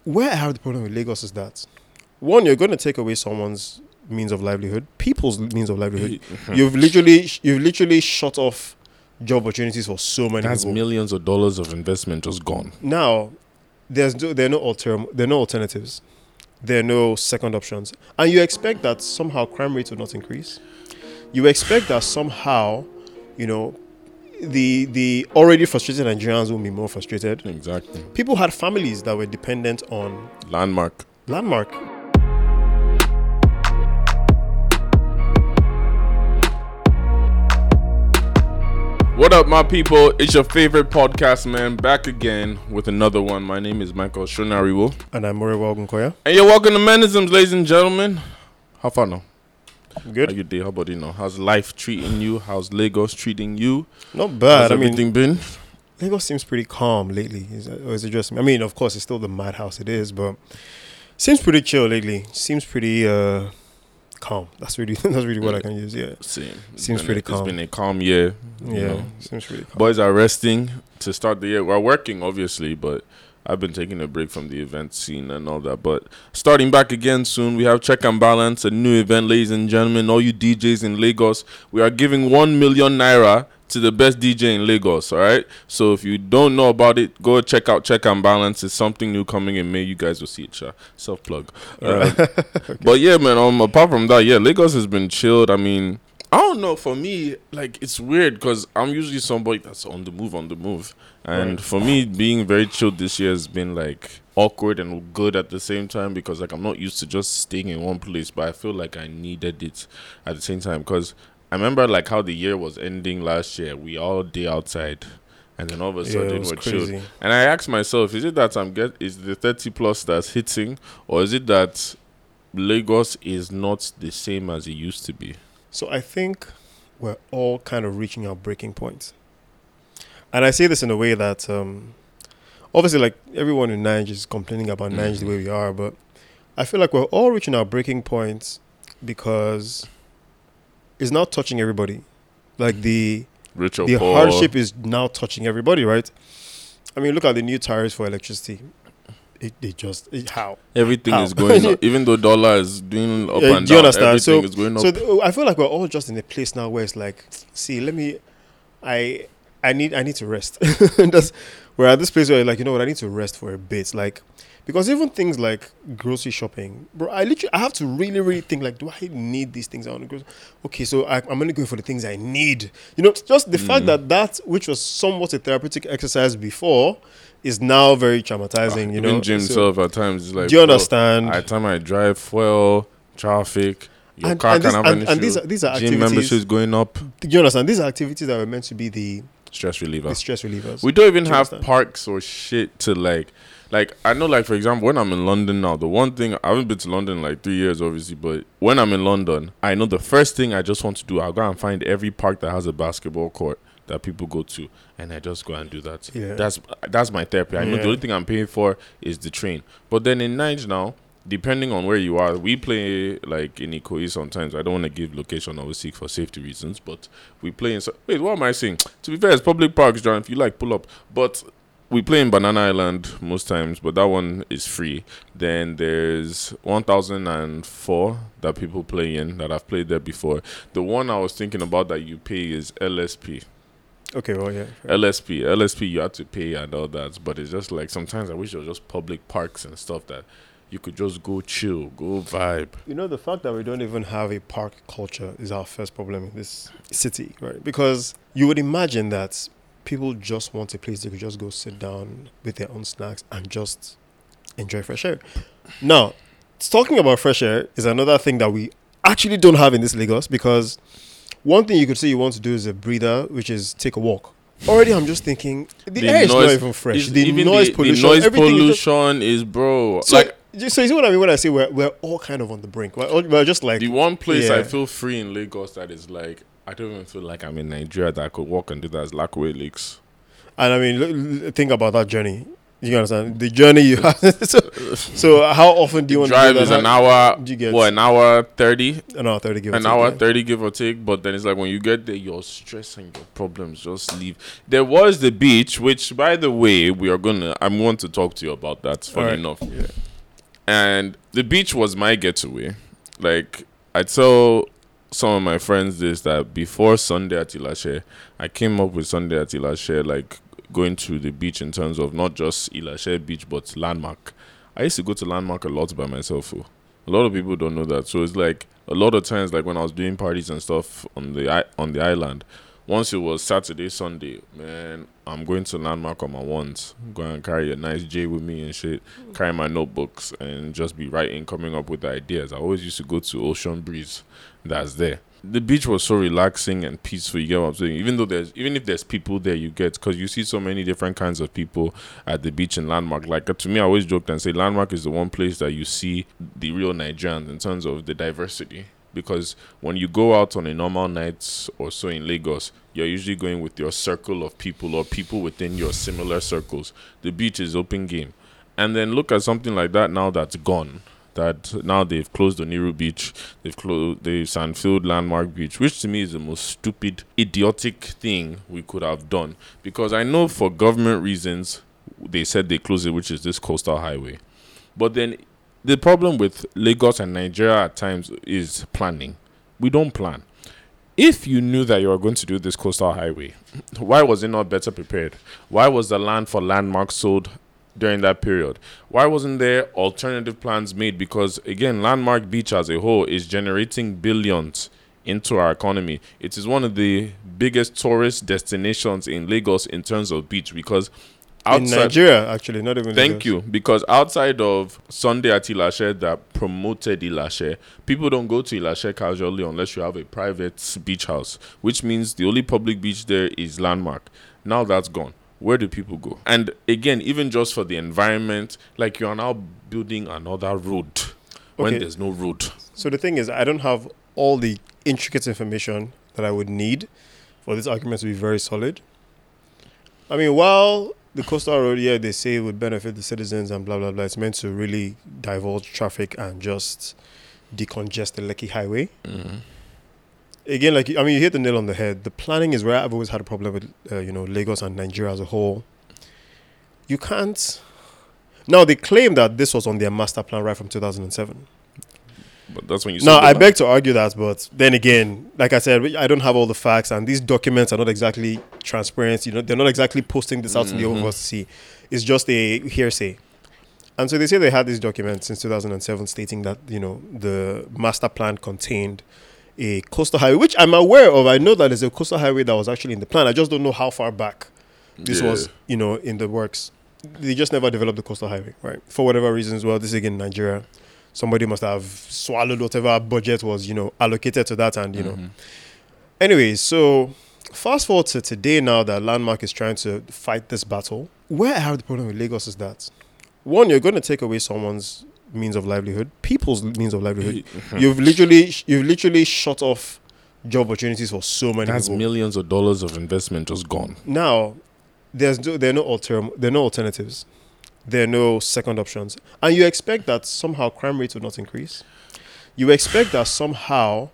where I have the problem with Lagos is that, one, you're going to take away someone's means of livelihood, people's means of livelihood. You've literally shut off job opportunities for so many That's people. millions of dollars of investment just gone. Now, there are no alternatives. There are no second options. And you expect that somehow crime rates will not increase. You expect that somehow, the already frustrated Nigerians will be more frustrated. Exactly. People had families that were dependent on Landmark. What up, my people? It's your favorite podcast, man. Back again with another one. My name is Michael Shonariwo. And I'm Morewa Ogunkoya. And you're welcome to Menisms, ladies and gentlemen. How far now? Good. How you day? How about you know? How's life treating you? How's Lagos treating you? Not bad. How's everything been? Lagos seems pretty calm lately. Is it just? I mean, of course, it's still the madhouse it is, but seems pretty chill lately. Seems pretty calm. That's really what I can use. Yeah. Same. Seems pretty calm. It's been a calm year. Yeah. Seems pretty calm. Boys are resting to start the year. We're working, obviously, but I've been taking a break from the event scene and all that. But starting back again soon, we have Check and Balance, a new event, ladies and gentlemen. All you DJs in Lagos, we are giving 1 million naira to the best DJ in Lagos, all right? So if you don't know about it, go check out Check and Balance. It's something new coming in May. You guys will see it, sure. Self-plug. Okay. But yeah, man, apart from that, yeah, Lagos has been chilled. I mean, I don't know, for me, like, it's weird because I'm usually somebody that's on the move. And for me, being very chilled this year has been, like, awkward and good at the same time because, like, I'm not used to just staying in one place, but I feel like I needed it at the same time because I remember, like, how the year was ending last year. We all day outside, and then all of a sudden we're chilled. And I asked myself, is it that is the 30 plus that's hitting, or is it that Lagos is not the same as it used to be? So I think we're all kind of reaching our breaking point. And I say this in a way that, obviously, like, everyone in Nigeria is complaining about Nigeria the way we are, but I feel like we're all reaching our breaking point because it's now touching everybody. Like, the rich or the poor. hardship is now touching everybody, right? I mean, look at the new tariffs for electricity. How? Everything is going up. Even though dollar is doing up and down, do you understand? Everything is going up. So I feel like we're all just in a place now where it's like, see, I need to rest. We're at this place where, like, you know what, I need to rest for a bit. Like, because even things like grocery shopping, bro, I have to really, really think, like, do I need these things? Okay, so I'm only going for the things I need. You know, just the fact that which was somewhat a therapeutic exercise before is now very traumatizing, you know. Even gym itself at times is like, do you understand? At the time I drive, fuel, traffic, your car can have an issue. And these are gym activities. membership is going up. Do you understand? These are activities that were meant to be the stress relievers. We don't even have parks or shit to like I know, like, for example, when I'm in London now, the one thing, I haven't been to London in like 3 years obviously, but when I'm in London, I know the first thing I just want to do, I'll go and find every park that has a basketball court that people go to, and I just go and do that. Yeah. That's my therapy. I know the only thing I'm paying for is the train. But then in Nigeria now, depending on where you are, we play like in Ikoyi sometimes. I don't want to give location, obviously, for safety reasons, but we play in... Wait, what am I saying? To be fair, it's public parks, John, if you like, pull up. But we play in Banana Island most times, but that one is free. Then there's 1004 that people play in, that I've played there before. The one I was thinking about that you pay is LSP. Okay, well, yeah. LSP, you have to pay and all that, but it's just like sometimes I wish there was just public parks and stuff that you could just go chill, go vibe. You know, the fact that we don't even have a park culture is our first problem in this city, right? Because you would imagine that people just want a place they could just go sit down with their own snacks and just enjoy fresh air. Now, talking about fresh air is another thing that we actually don't have in this Lagos, because one thing you could say you want to do is a breather, which is take a walk. Already, I'm just thinking, the air is not even fresh. The noise pollution is, bro. So, like, so you see what I mean when I say we're all kind of on the brink. We're just like... The one place I feel free in Lagos that is like, I don't even feel like I'm in Nigeria that I could walk and do that is Lakwe Lakes. And I mean, think about that journey. You understand the journey you have. so how often do you want Drive to do that? is an hour. Do you get What, an hour 30? an hour 30 give or An take, hour yeah. 30, give or take. But then it's like when you get there, your stress and your problems just leave. There was the beach, which, by the way, I want to talk to you about that. Funny Alright. enough. Yeah. And the beach was my getaway. Like, I tell some of my friends this, that before Sunday at Ilashe, I came up with Sunday at Ilashe, like going to the beach in terms of not just Ilashe Beach, but Landmark. I used to go to Landmark a lot by myself. Oh. A lot of people don't know that. So it's like a lot of times, like when I was doing parties and stuff on the island, once it was Saturday, Sunday, man, I'm going to Landmark on my ones. Go and carry a nice J with me and shit. Carry my notebooks and just be writing, coming up with the ideas. I always used to go to Ocean Breeze. That's there. The beach was so relaxing and peaceful. You get what I'm saying? Even if there's people there, you get, because you see so many different kinds of people at the beach in Landmark. Like, to me, I always joked and say Landmark is the one place that you see the real Nigerians in terms of the diversity. Because when you go out on a normal night or so in Lagos, you're usually going with your circle of people or people within your similar circles. The beach is open game. And then look at something like that now that's gone. That now they've closed Oniru Beach, they've Sandfield Landmark Beach, which to me is the most stupid, idiotic thing we could have done. Because I know for government reasons, they said they closed it, which is this coastal highway. But then the problem with Lagos and Nigeria at times is planning. We don't plan. If you knew that you were going to do this coastal highway, why was it not better prepared? Why was the land for Landmark sold during that period? Why wasn't there alternative plans made? Because again, Landmark Beach as a whole is generating billions into our economy. It is one of the biggest tourist destinations in Lagos in terms of beach, because in Nigeria, actually, not even Thank Lagos. you. Because outside of Sunday at Ilashe that promoted Ilashe, people don't go to Ilashe casually unless you have a private beach house, which means the only public beach there is Landmark. Now that's gone. Where do people go? And again, even just for the environment, like you are now building another road when Okay. there's no road. So the thing is, I don't have all the intricate information that I would need for this argument to be very solid. I mean, while the coastal road, yeah, they say it would benefit the citizens and blah, blah, blah. It's meant to really divulge traffic and just decongest the Lekki Highway. Mm-hmm. Again, like, I mean, you hit the nail on the head. The planning is where I've always had a problem with, Lagos and Nigeria as a whole. You can't... Now, they claim that this was on their master plan right from 2007. But that's when you No, sold the I land. beg to argue that, but then again, like I said, I don't have all the facts, and these documents are not exactly transparent. They're not exactly posting this out to the open to see. It's just a hearsay. And so they say they had these documents since 2007 stating that, the master plan contained a coastal highway, which I'm aware of. I know that there's a coastal highway that was actually in the plan. I just don't know how far back this was, in the works. They just never developed the coastal highway, right? For whatever reasons. Well, this is again Nigeria. Somebody must have swallowed whatever budget was, allocated to that. And, Anyways, so fast forward to today now that Landmark is trying to fight this battle. Where I have the problem with Lagos is that, one, you're going to take away someone's means of livelihood, people's means of livelihood. You've literally shut off job opportunities for so many That's people. millions of dollars of investment just gone. Now, there are no alternatives. There are no second options. And you expect that somehow crime rates will not increase. You expect that somehow,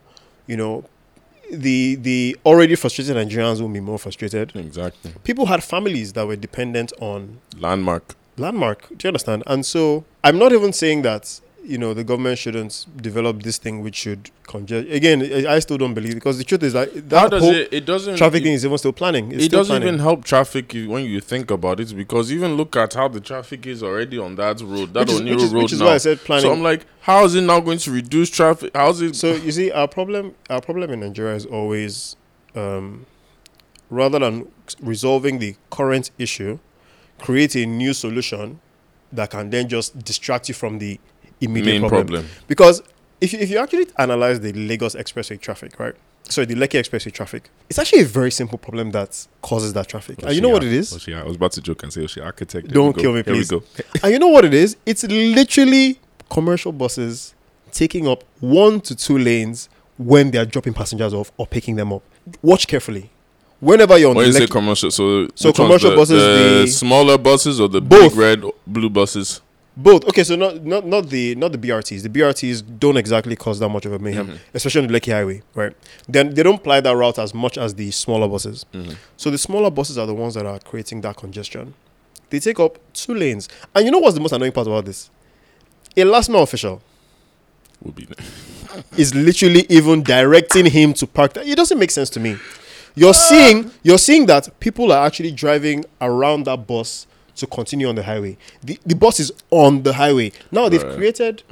the already frustrated Nigerians will be more frustrated. Exactly. People had families that were dependent on Landmark. Landmark. Do you understand? And so I'm not even saying that, the government shouldn't develop this thing which should congest. Again, I still don't believe, because the truth is that How does whole it doesn't traffic thing is even still planning. It's it still doesn't planning. even help traffic when you think about it, because even look at how the traffic is already on that road, that Oniru road which is now. why I said planning. So I'm like, how is it now going to reduce traffic? How is it? So you see, our problem in Nigeria is always, rather than resolving the current issue, create a new solution that can then just distract you from the immediate main problem. Because if you actually analyze the Lagos Expressway traffic, right? Sorry, the Lekki Expressway traffic, it's actually a very simple problem that causes that traffic. And you know what it is? I was about to joke and say, architect. There Don't we go. kill me, Here we please. go. And you know what it is? It's literally commercial buses taking up 1 to 2 lanes when they are dropping passengers off or picking them up. Watch carefully. whenever you're on When you the say Lekki, commercial, so So which one's commercial the, buses, the the- smaller buses or the Both. big red blue buses? both. Okay, so not the BRTs. The BRTs don't exactly cause that much of a mayhem, Mhm. especially on the Lekki Highway, right? Then they don't ply that route as much as the smaller buses. Mhm. So the smaller buses are the ones that are creating that congestion. They take up 2 lanes, and you know what's the most annoying part about this? A last mile official Would be is literally even directing him to park. It doesn't make sense to me. You're seeing that people are actually driving around that bus to continue on the highway. The bus is on the highway. Now they've Right. created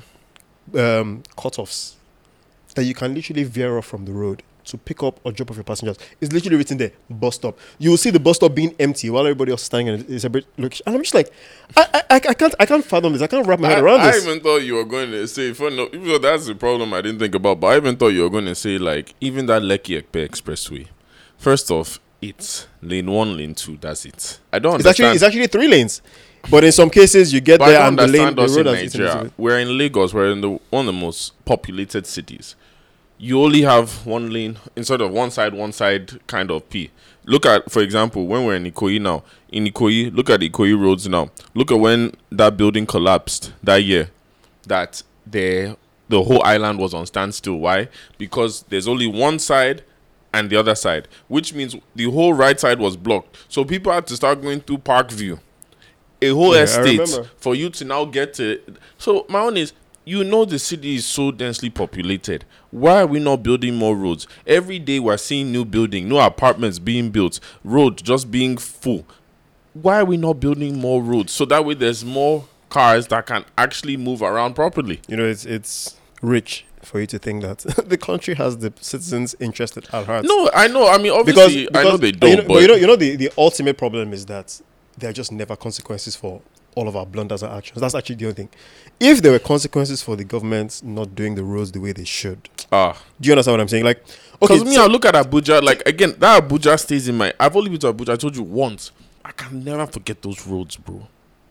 cutoffs that you can literally veer off from the road to pick up or drop off your passengers. It's literally written there, bus stop. You will see the bus stop being empty while everybody else is standing in a separate location. And I'm just like, I can't fathom this. I can't wrap my head around I this. even thought you were going to say, even though that's the problem I didn't think about, but I even thought you were going to say, like, even that Lekki Ekpe Expressway. First off, it's lane 1, lane 2. That's it. I don't understand. It's actually 3 lanes. But in some cases, you get But I there don't and the understand us road in has eaten Nigeria. into it. We're in Lagos. We're in one of the most populated cities. You only have 1 lane instead of one side kind of P. Look at, for example, when we're in Ikoyi now. In Ikoyi, look at the Ikoyi roads now. Look at when that building collapsed that year. That the whole island was on standstill. Why? Because there's only one side and the other side, which means the whole right side was blocked. So people had to start going through Parkview, a whole Yeah, I estate, remember. for you to now get to. So my own is, you know, the city is so densely populated. Why are we not building more roads? Every day we're seeing new building, new apartments being built, road just being full. Why are we not building more roads so that way there's more cars that can actually move around properly? You know, it's rich for you to think that the country has the citizens' interested at heart. No, I know. I mean, obviously, I know they don't. But you know, the ultimate problem is that there are just never consequences for all of our blunders and actions. That's actually the only thing. If there were consequences for the government not doing the roads the way they should, do you understand what I'm saying? Like, okay, Because I look at Abuja, like, again, that Abuja stays in my. I've only been to Abuja. I told you once. I can never forget those roads, bro.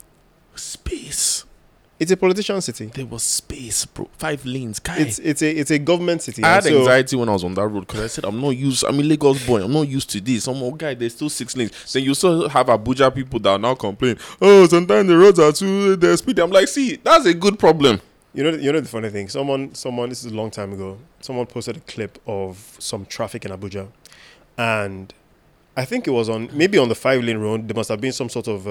Space. it's a politician city. There was space, bro. 5 lanes, guy. It's a government city. I had and so- anxiety when I was on that road because I said, I'm a Lagos boy. I'm not used to this. I'm a guy, there's still 6 lanes. Then you still have Abuja people that are now complaining, oh, sometimes the roads are too speedy. I'm like, see, that's a good problem. You know the funny thing. Someone. This is a long time ago. Someone posted a clip of some traffic in Abuja, and I think it was maybe on the 5-lane road. There must have been some sort of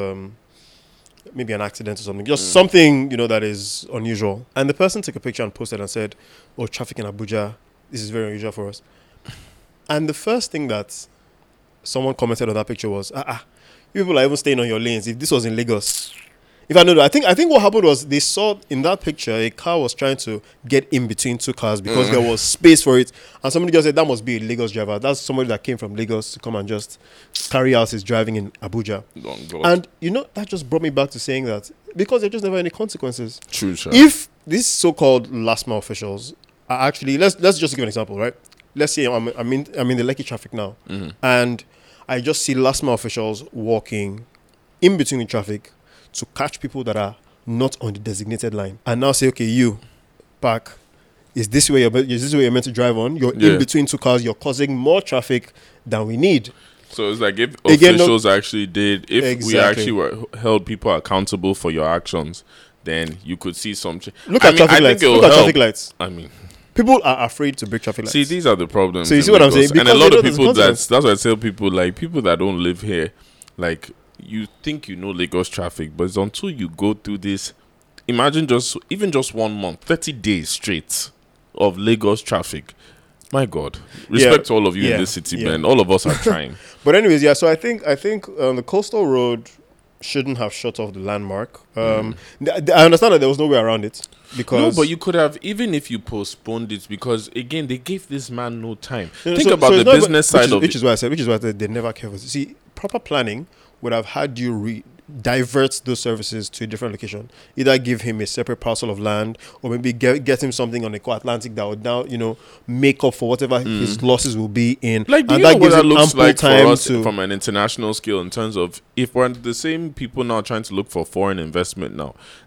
maybe an accident or something. Just something that is unusual. And the person took a picture and posted and said, "Oh, traffic in Abuja. This is very unusual for us." And the first thing that someone commented on that picture was, you people are even staying on your lanes. If this was in Lagos. If I know that, I think what happened was they saw in that picture a car was trying to get in between 2 cars because there was space for it, and somebody just said that must be a Lagos driver. That's somebody that came from Lagos to come and just carry out his driving in Abuja. Oh, God. And that just brought me back to saying that because there's just never any consequences. True, sure. If these so-called last mile officials are actually, let's just give an example, right? Let's say I'm in the Lekki traffic now, and I just see last mile officials walking in between the traffic to catch people that are not on the designated line, and now say, okay, you park. Is this where you're meant to drive on? You're in between 2 cars. You're causing more traffic than we need. So it's like if Again, officials actually did, if we Exactly. actually held people accountable for your actions, then you could see some change. Look at traffic lights. Look at traffic lights. I mean, People are afraid to break traffic lights. see, these are the problems. So you in see what I'm saying? Lagos. And a Because lot they of know there's people consequence. that's why I tell people, like, people that don't live here, like, you think you know Lagos traffic, but it's until you go through this. Imagine even just 1 month, 30 days straight of Lagos traffic. My God, respect to all of you in this city, man. All of us are trying. But anyways, so I think the coastal road shouldn't have shut off the landmark. I understand that there was no way around it because No, but you could have, even if you postponed it, because again, they gave this man no time. No, Think so about it's the not business even- side of which it. is why I said they never care for. See, proper planning would have had you divert those services to a different location. Either give him a separate parcel of land, or maybe get him something on the Atlantic that would now make up for whatever his losses will be in. Like, do and you know that what gives that him looks ample like for time us to. from an international scale in terms of if we're the same people now trying to look for foreign investment now,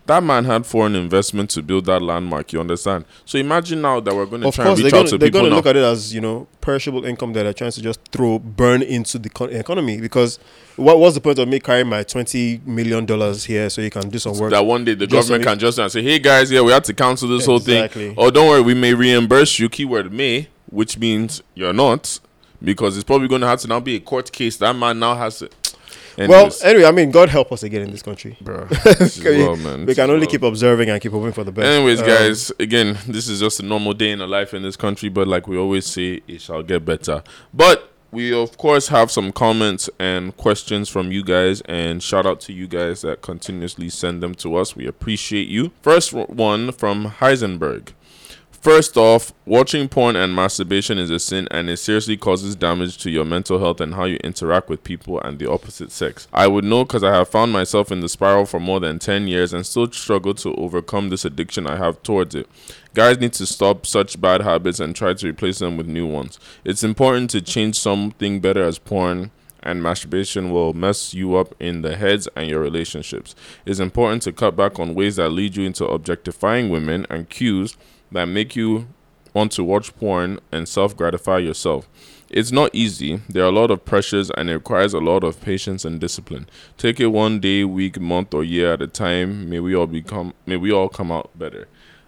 That man had foreign investment to build that landmark. You understand? So imagine now that we're going to Of try and course, reach out to they're people going to now. look at it as, perishable income that they're trying to just burn into the economy. Because what's the point of me carrying my $20 million here so you can do some work? That one day the Just government so can just say, hey guys, yeah, we had to cancel this whole Exactly. thing. Oh, don't worry, we may reimburse you. Keyword may, which means you're not, because it's probably going to have to now be a court case. That man now has to. Anyways, Well, anyway, I mean, God help us again in this country. bro, this is well, man. We This can is only well. keep observing and keep hoping for the best. Anyways, guys, again, this is just a normal day in the life in this country, but like we always say, it shall get better. But we, of course, have some comments and questions from you guys, and shout out to you guys that continuously send them to us. We appreciate you. First one from Heisenberg. First off, watching porn and masturbation is a sin, and it seriously causes damage to your mental health and how you interact with people and the opposite sex. I would know because I have found myself in the spiral for more than 10 years and still struggle to overcome this addiction I have towards it. Guys need to stop such bad habits and try to replace them with new ones. It's important to change something better, as porn and masturbation will mess you up in the heads and your relationships. It's important to cut back on ways that lead you into objectifying women and cues that make you want to watch porn and self-gratify yourself. It's not easy. There are a lot of pressures and it requires a lot of patience and discipline. Take it one day, week, month, or year at a time. May we all come out better.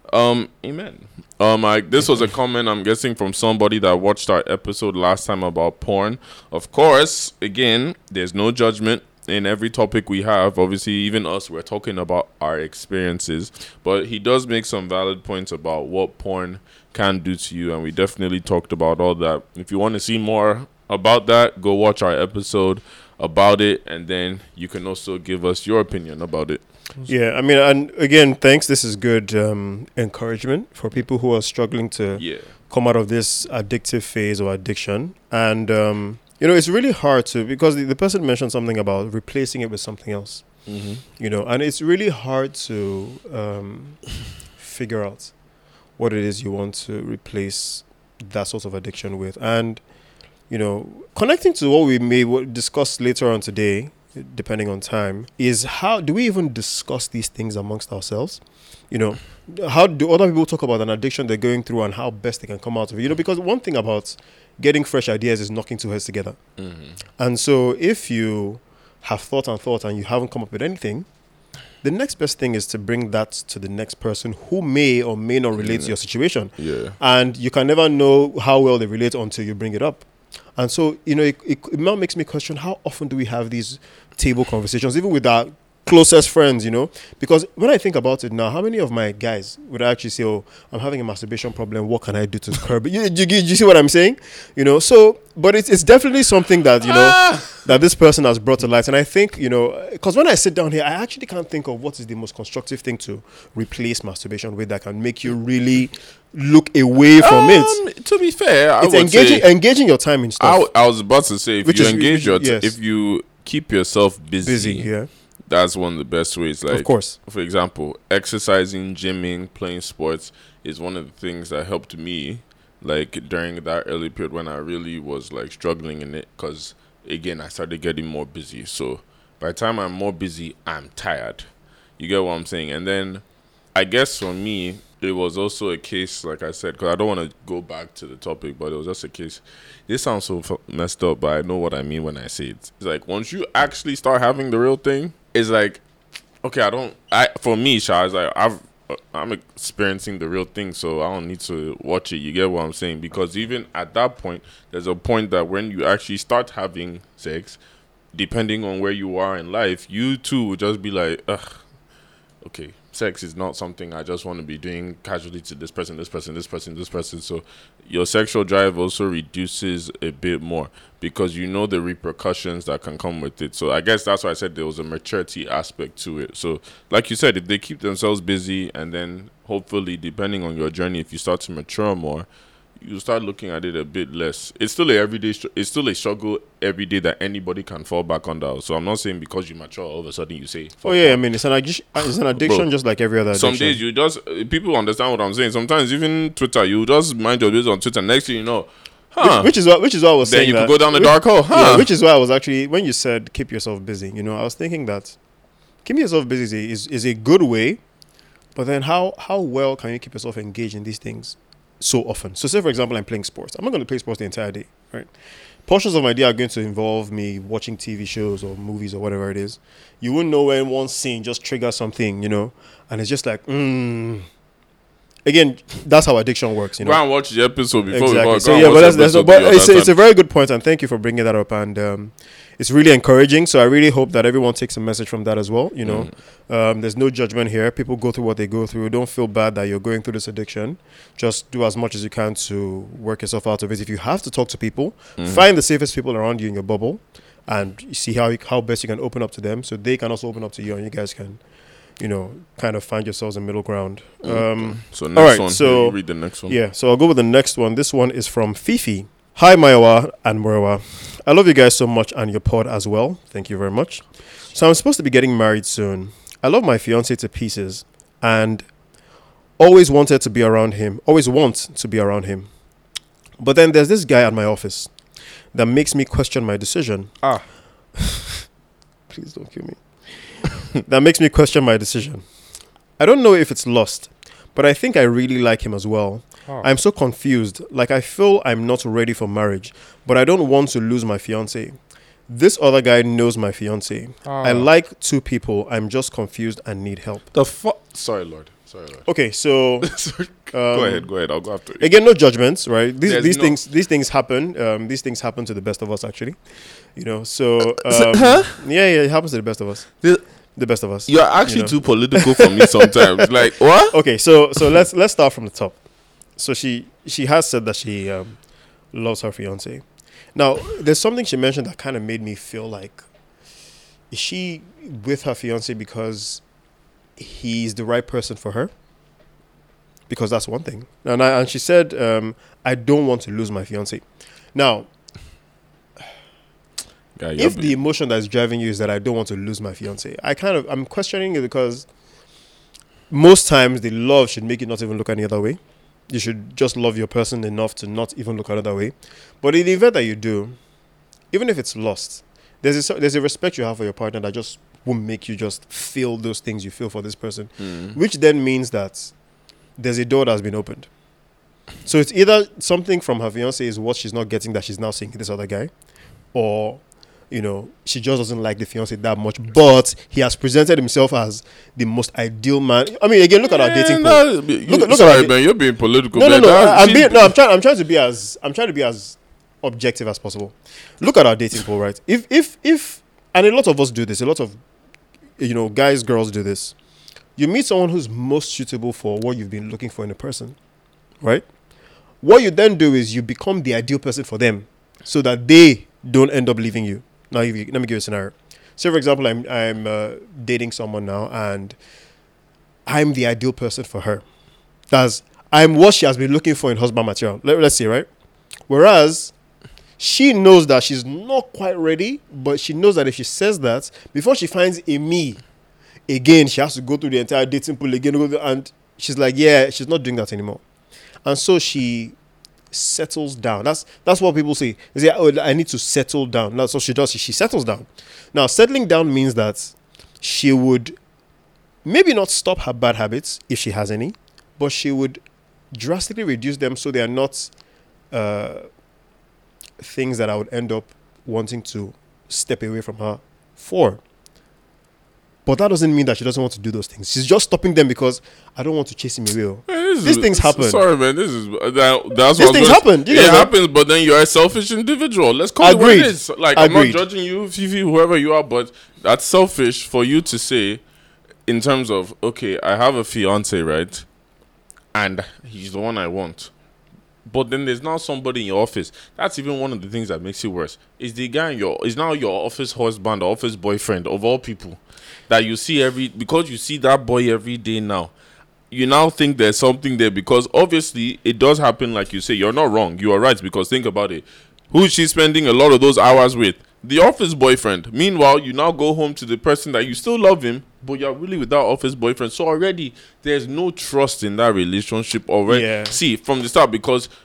Amen. This was a comment, I'm guessing, from somebody that watched our episode last time about porn. Of course, again, there's no judgment in every topic we have. Obviously, even us, we're talking about our experiences, but he does make some valid points about what porn can do to you, and we definitely talked about all that. If you want to see more about that, go watch our episode about it, and then you can also give us your opinion about it. Yeah, I mean, and again, thanks. This is good encouragement for people who are struggling to come out of this addictive phase or addiction. And it's really hard to, because the person mentioned something about replacing it with something else. Mm-hmm. And it's really hard to figure out what it is you want to replace that sort of addiction with. And, connecting to what we may discuss later on today, depending on time, is how do we even discuss these things amongst ourselves? How do other people talk about an addiction they're going through and how best they can come out of it? Because one thing about getting fresh ideas is knocking two heads together. Mm-hmm. And so if you have thought and you haven't come up with anything, the next best thing is to bring that to the next person who may or may not relate to your situation. Yeah. And you can never know how well they relate until you bring it up. And so, it now makes me question, how often do we have these table conversations, even with our closest friends, Because when I think about it now, how many of my guys would actually say, oh, I'm having a masturbation problem, what can I do to curb it? You see what I'm saying? So, but it's definitely something that, that this person has brought to light. And I think, because when I sit down here, I actually can't think of what is the most constructive thing to replace masturbation with that can make you really look away from it. To be fair, it's engaging your time in stuff. I was about to say, if you keep yourself busy, yeah. That's one of the best ways. Like, of course. For example, exercising, gymming, playing sports is one of the things that helped me, like, during that early period when I really was, like, struggling in it. Because, again, I started getting more busy. So, by the time I'm more busy, I'm tired. You get what I'm saying? And then, I guess for me, it was also a case, like I said, because I don't want to go back to the topic, but it was just a case. This sounds so messed up, but I know what I mean when I say it. It's like, once you actually start having the real thing, it's like, okay, for me, Sha, it's like, I'm experiencing the real thing, so I don't need to watch it. You get what I'm saying? Because even at that point, there's a point that when you actually start having sex, depending on where you are in life, you too will just be like, ugh, okay, sex is not something I just want to be doing casually to this person. So your sexual drive also reduces a bit more because you know the repercussions that can come with it. So I guess that's why I said there was a maturity aspect to it. So like you said, if they keep themselves busy and then hopefully, depending on your journey, if you start to mature more, you start looking at it a bit less. It's still it's still a struggle every day that anybody can fall back under. So I'm not saying because you mature, all of a sudden you say, oh yeah, I mean, it's an addiction bro, just like every other addiction. Some days you just, people understand what I'm saying. Sometimes even Twitter, you just mind your business on Twitter. Next thing you know, which is what I was saying. Then you could go down the dark hole. Yeah, which is why I was actually, when you said keep yourself busy, I was thinking that keeping yourself busy is a good way But then how well can you keep yourself engaged in these things so often? So say, for example, I'm playing sports. I'm not going to play sports the entire day, right? Portions of my day are going to involve me watching TV shows or movies or whatever it is. You wouldn't know when one scene just triggers something, and it's just like, Again, that's how addiction works, Go and watch the episode before exactly. we go. So yeah, but it's a very good point, and thank you for bringing that up. And it's really encouraging. So I really hope that everyone takes a message from that as well. There's no judgment here. People go through what they go through. Don't feel bad that you're going through this addiction. Just do as much as you can to work yourself out of it. If you have to talk to people, find the safest people around you in your bubble, and see how best you can open up to them, so they can also open up to you, and you guys can, kind of find yourselves a middle ground. So next all right, one. so You read the next one. yeah, so I'll go with the next one. This one is from Fifi. Hi, Mayowa and Murawa. I love you guys so much and your pod as well. Thank you very much. So I'm supposed to be getting married soon. I love my fiance to pieces and always want to be around him. But then there's this guy at my office that makes me question my decision. Please don't kill me. That makes me question my decision. I don't know if it's lust, but I think I really like him as well. I'm so confused. Like, I feel I'm not ready for marriage, but I don't want to lose my fiance. This other guy knows my fiance. I like two people. I'm just confused and need help. Sorry, Lord. Okay, so Go ahead. I'll go after you. again, no judgments, right? These no- things happen. These things happen to the best of us, actually. So yeah, it happens to the best of us. The best of us. You're actually too political for me sometimes. Like, what? Okay, so let's start from the top. So she has said that she loves her fiance. Now, there's something she mentioned that kind of made me feel like, is she with her fiance because he's the right person for her? Because that's one thing. And she said, I don't want to lose my fiance. Now, if the emotion that's driving you is that I don't want to lose my fiance, I'm questioning it, because most times the love should make you not even look any other way. You should just love your person enough to not even look another way. But in the event that you do, even if it's lost, there's a respect you have for your partner that just won't make you just feel those things you feel for this person, which then means that there's a door that's been opened. So it's either something from her fiance is what she's not getting that she's now seeing this other guy, or she just doesn't like the fiance that much, but he has presented himself as the most ideal man. I mean, again, look at our dating pool. Man, you're being political. No. I'm trying to be as objective as possible. Look at our dating pool, right? If and a lot of us do this. A lot of guys, girls do this. You meet someone who's most suitable for what you've been looking for in a person, right? What you then do is you become the ideal person for them, so that they don't end up leaving you. Now, let me give you a scenario. Say, for example, I'm dating someone now, and I'm the ideal person for her. I'm what she has been looking for in husband material. Let's say, right? Whereas she knows that she's not quite ready, but she knows that if she says that, before she finds a me, again, she has to go through the entire dating pool again, and she's like, yeah, she's not doing that anymore. And so she settles down. That's what people say. They say, oh, I need to settle down. That's what she does. She settles down. Now, settling down means that she would maybe not stop her bad habits if she has any, but she would drastically reduce them, so they are not things that I would end up wanting to step away from her for. But that doesn't mean that she doesn't want to do those things. She's just stopping them because I don't want to chase him away. These things happen. Sorry, man. These things happen. It happens, but then you're a selfish individual. Let's call it what it is. Like, I'm not judging you, Fifi, whoever you are, but that's selfish for you to say, in terms of, okay, I have a fiance, right? And he's the one I want. But then there's now somebody in your office. That's even one of the things that makes it worse. Is the guy is now your office husband or office boyfriend of all people that you see because you see that boy every day now. You now think there's something there, because obviously it does happen. Like you say, you're not wrong. You are right, because think about it. Who is she spending a lot of those hours with? The office boyfriend. Meanwhile, you now go home to the person that you still love him, but you're really with that office boyfriend. So already there's no trust in that relationship already. Yeah. See, from the start, because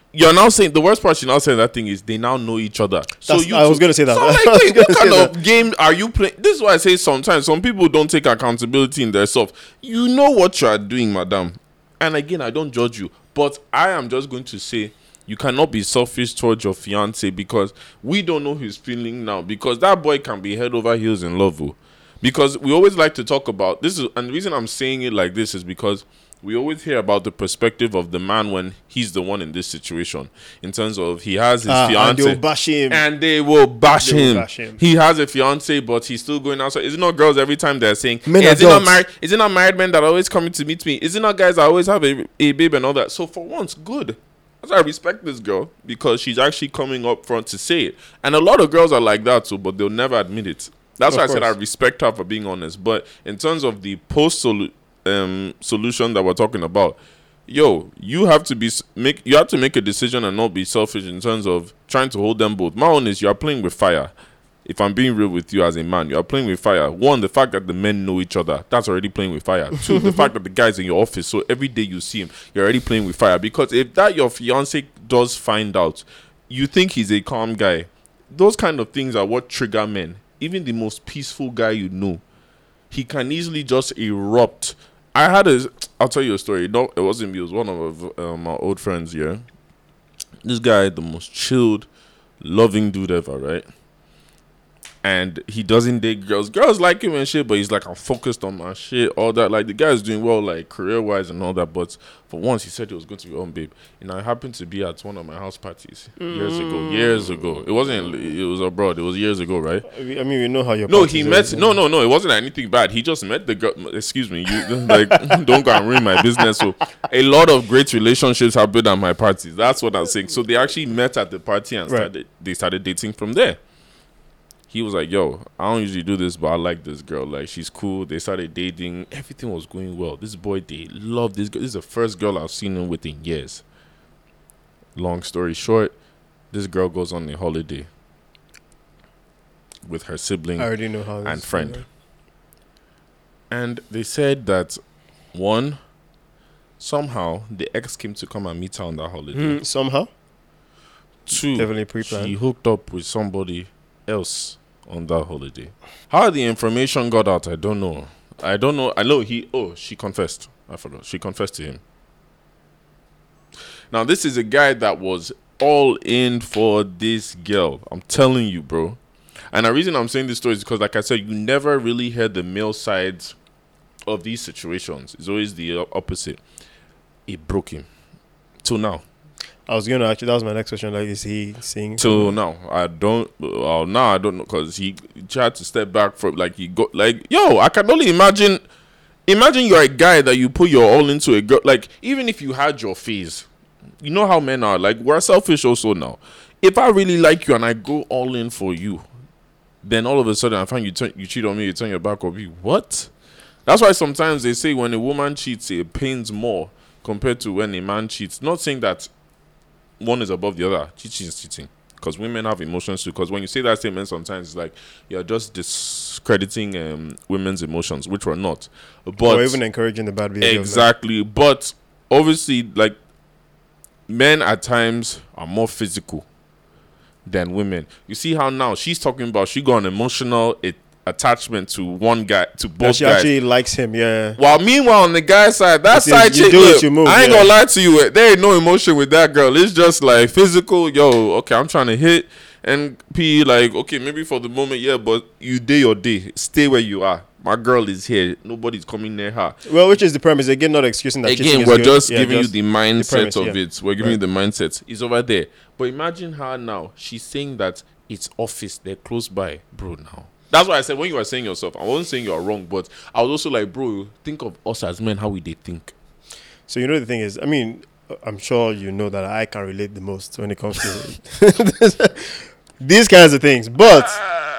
you're now saying the worst part. You're now saying that thing is they now know each other. I was going to say that. So I'm like, wait, what kind of game are you playing? This is why I say sometimes some people don't take accountability in their self. You know what you are doing, madam. And again, I don't judge you, but I am just going to say you cannot be selfish towards your fiance because we don't know his feeling now. Because that boy can be head over heels in love. Because we always like to talk about this, and the reason I'm saying it like this is because we always hear about the perspective of the man when he's the one in this situation. In terms of he has his fiance, and they will bash him. He has a fiance, but he's still going outside. Is it not girls every time they're saying, hey, is it not married men that are always coming to meet me? Is it not guys that always have a babe and all that? So for once, good. I respect this girl because she's actually coming up front to say it. And a lot of girls are like that too, but they'll never admit it. That's why I said I respect her for being honest. But in terms of the solution that we're talking about, you have to make a decision and not be selfish in terms of trying to hold them both. My own is you are playing with fire. If I'm being real with you as a man, you are playing with fire. One, the fact that the men know each other, that's already playing with fire. Two, the fact that the guy's in your office, so every day you see him, you're already playing with fire. Because if that your fiance does find out, you think he's a calm guy. Those kind of things are what trigger men. Even the most peaceful guy you know, he can easily just erupt. I'll tell you a story. No, it wasn't me. It was one of my old friends here. This guy, the most chilled, loving dude ever, right? And he doesn't date girls. Girls like him and shit, but he's like, I'm focused on my shit, all that. Like, the guy's doing well, like, career-wise and all that. But for once, he said he was going to be on babe. And I happened to be at one of my house parties years ago. It was abroad. It was years ago, right? I mean, we know how your No, he met... No. It wasn't anything bad. He just met the girl... Excuse me. You like, don't go and ruin my business. So, a lot of great relationships happened at my parties. That's what I'm saying. So, they actually met at the party and they started dating from there. He was like, yo, I don't usually do this, but I like this girl. Like, she's cool. They started dating. Everything was going well. This boy, they love this girl. This is the first girl I've seen him with in years. Long story short, this girl goes on a holiday with her sibling and friend. And they said that, one, somehow the ex came to come and meet her on that holiday. Somehow? Two, definitely pre-planned. She hooked up with somebody else on that holiday. How the information got out, I don't know. I know she confessed. I forgot. She confessed to him. Now, this is a guy that was all in for this girl. I'm telling you, bro. And the reason I'm saying this story is because, like I said, you never really heard the male sides of these situations. It's always the opposite. It broke him. Till now. I was going to actually, that was my next question. Like, is he seeing? So now I don't know because he tried to step back from, like, he got, like, yo, I can only imagine you're a guy that you put your all into a girl. Like, even if you had your phase, you know how men are. Like, we're selfish also now. If I really like you and I go all in for you, then all of a sudden I find you cheat on me, you turn your back on me. What? That's why sometimes they say when a woman cheats, it pains more compared to when a man cheats. Not saying that one is above the other. Cheating is cheating. Because women have emotions too. Because when you say that statement, sometimes it's like you're just discrediting women's emotions, which we're not. But or even encouraging the bad behavior. Exactly. But obviously, like, men at times are more physical than women. You see how now she's talking about she got an emotional attachment to one guy, to both guys. She actually likes him, yeah. While meanwhile on the guy side, that side chick, I ain't gonna lie to you, there ain't no emotion with that girl. It's just like physical. Yo, okay, I'm trying to hit and pee. Like, okay, maybe for the moment, yeah, but you day your day, stay where you are. My girl is here. Nobody's coming near her. Well, which is the premise again? Not excusing that. Again, we're just giving you the mindset of it. We're giving you the mindset. It's over there. But imagine her now. She's saying that it's office. They're close by, bro. Now. That's why I said when you were saying yourself, I wasn't saying you're wrong, but I was also like, bro, think of us as men, how we they think. So, you know, the thing is, I mean, I'm sure you know that I can relate the most when it comes to these kinds of things. But,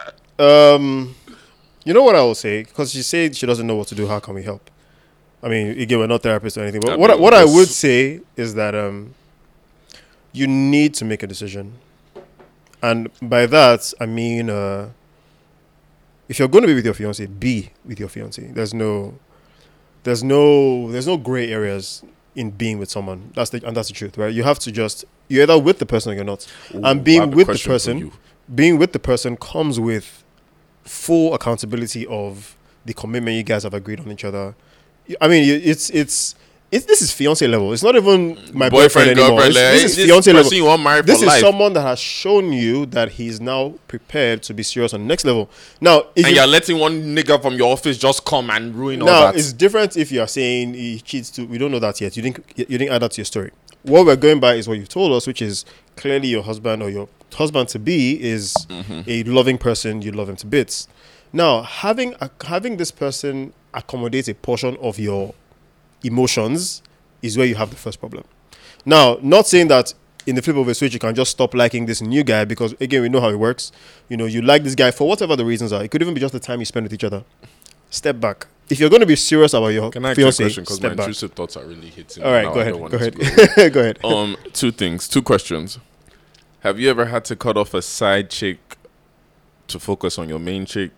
you know what I will say? Because she said she doesn't know what to do. How can we help? I mean, again, we're not therapists or anything. But what I would say is that you need to make a decision. And by that, I mean... if you're going to be with your fiancé, be with your fiancé. There's no gray areas. in being with someone. That's the truth, right? You have to you're either with the person or you're not. Ooh, And I have being a with the question for you. being with the person comes with full accountability of the commitment you guys have agreed on each other. I mean, this is fiance level. It's not even my boyfriend anymore. girlfriend, This is fiance level. You want married This for is life. someone that has shown you that he's now prepared to be serious on the next level. Now, if And you're letting one nigga from your office just come and ruin all now that. it's different if you are saying he cheats too. We don't know that yet. You didn't add that to your story. What we're going by is what you've told us, which is clearly your husband or your husband to be is a loving person. You love him to bits. Now, having this person accommodate a portion of your emotions is where you have the first problem. Now, not saying that in the flip of a switch you can just stop liking this new guy, because again, we know how it works. You know, you like this guy for whatever the reasons are. It could even be just the time you spend with each other. Step back. If you're going to be serious about your Can I ask you a fiancé, question? Because my step back. intrusive thoughts are really hitting. All me right, now. go I ahead. don't want Go it ahead. to Go ahead. Two things, two questions. Have you ever had to cut off a side chick to focus on your main chick?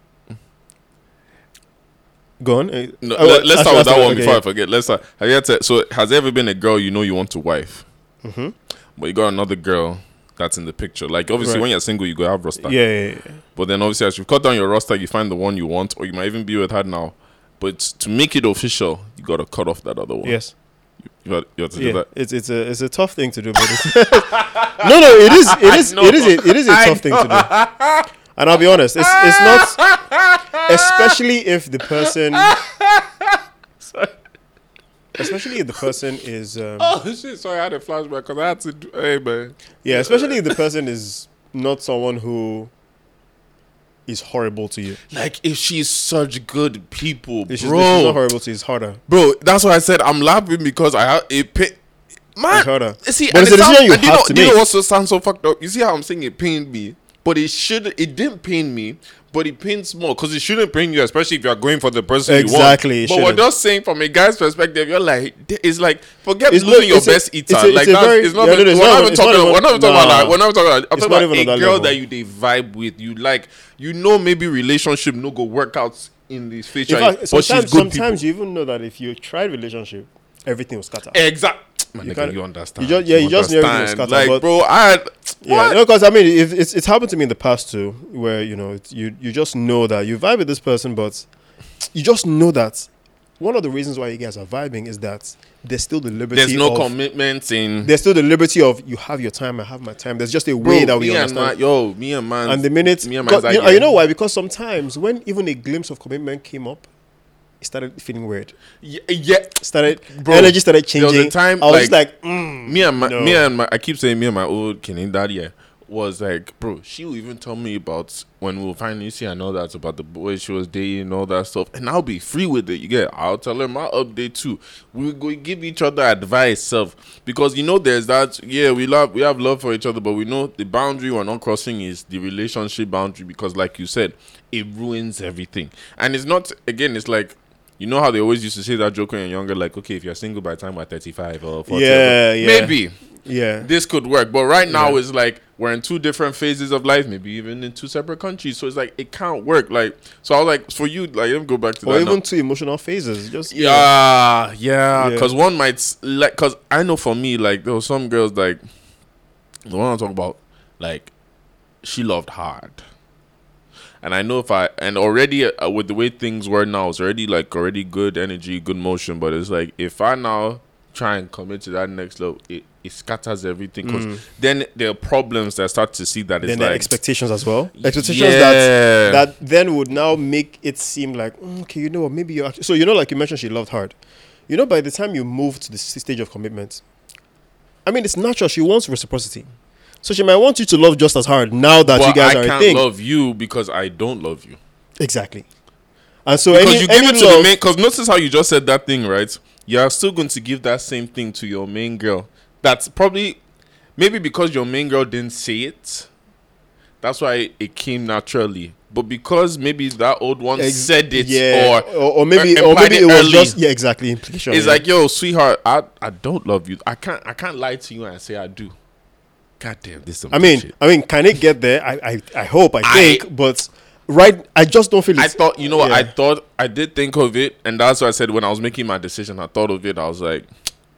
Go on. No, Oh, let's start with that one okay, before yeah. I forget. Let's start. Have you had to? So, has there ever been a girl you know you want to wife, but you got another girl that's in the picture? Like, obviously, Right. when you're single, you go have roster. Yeah. But then, obviously, as you cut down your roster, you find the one you want, or you might even be with her now. But to make it official, you got to cut off that other one. Yes. You have to do Yeah. that. It's a tough thing to do, but it's no, it is a tough thing to do. And I'll be honest, it's not, especially if the person, especially if the person is, Oh shit! Sorry, I had a flashback because I had to. Hey man. yeah, especially if the person is not someone who is horrible to you. Like if she's such good people, If she's not bro. horrible to you, it's harder. Bro, that's why I said I'm laughing because I have it. Man, It's harder. see, But and it's a it sounds- decision you and have to do you know make. what sounds so fucked up? You see how I'm saying it pained me, but it didn't pain me, but it pains more because it shouldn't pain you, especially if you're going for the person Exactly, it you want. But we're shouldn't. just saying from a guy's perspective, you're like, it's like forget It's losing not- your it's a- best eater. it's a- Like it's a that's very- it's not. yeah, no, no, it's we're not not even- even it's not talking. even- We're not even talking about nah. that. We're not even talking about. I'm It's talking not about even on a that girl level. that they vibe with. You like, maybe relationship no go work out in this future, In fact, but she's sometimes, good sometimes people. you even know that if you tried relationship, everything will scatter. Exact. Man, You nigga, can't- you understand. you just know everything was understand. scattered, Like, but- bro, I had. Yeah, What? no, because I mean, it's happened to me in the past too, where you know you just know that you vibe with this person, but you just know that one of the reasons why you guys are vibing is that there's still the liberty. There's no of, commitments in. There's still the liberty of you have your time, I have my time. There's just a way that we me and understand. me and man. And the minute, me and because- my you know why? Because sometimes when even a glimpse of commitment came up, it started feeling weird. yeah. Bro, Energy started there was a changing. time, I was just like, like, me and no. my I keep saying me and my old Kenyan daddy was like, bro, she will even tell me about when we'll finally see and all that about the boy she was dating and all that stuff, and I'll be free with it. You get, I'll tell her my update too. We'll go give each other advice, because you know there's that. Yeah, we have love for each other, but we know the boundary we're not crossing is the relationship boundary, because like you said, it ruins everything. And it's not, again, it's like, you know how they always used to say that joke when you're younger, like, okay, if you're single by the time we're 35 or 40, Yeah, yeah. maybe Yeah. this could work. But right now, Yeah. it's like we're in two different phases of life, maybe even in two separate countries. So it's like it can't work. Like, so I was like, for you, like, let me go back to Or that. even now. two emotional phases. Just Yeah. Because one might like, because I know for me, like, there were some girls like the one I'm talking about, like, she loved hard. And I know and already with the way things were now, it's already good energy, good motion. But it's like, if I now try and commit to that next level, it scatters everything. Because then there are problems that start to see that it's then there are like, expectations as well. Expectations Yeah. that then would now make it seem like, okay, you know what, maybe you're actually... So, you know, like you mentioned, she loved hard. You know, by the time you move to the stage of commitment, I mean, it's natural. She wants reciprocity. So she might want you to love just as hard now that you guys I are a can't thing. love you because I don't love you. Exactly. And so Because you give any it to love, the main. Because notice how you just said that thing, right? You're still going to give that same thing to your main girl. That's probably maybe because your main girl didn't say it. That's why it came naturally. But because maybe that old one said it, yeah, or maybe implied it was early. just exactly implication. It's yeah. like, yo, sweetheart, I don't love you. I can't lie to you and say I do. God damn, this is some I mean, bullshit. can it get there? I hope, I think, but right, I just don't feel. I thought, what? yeah. I did think of it, and that's what I said when I was making my decision. I thought of it. I was like,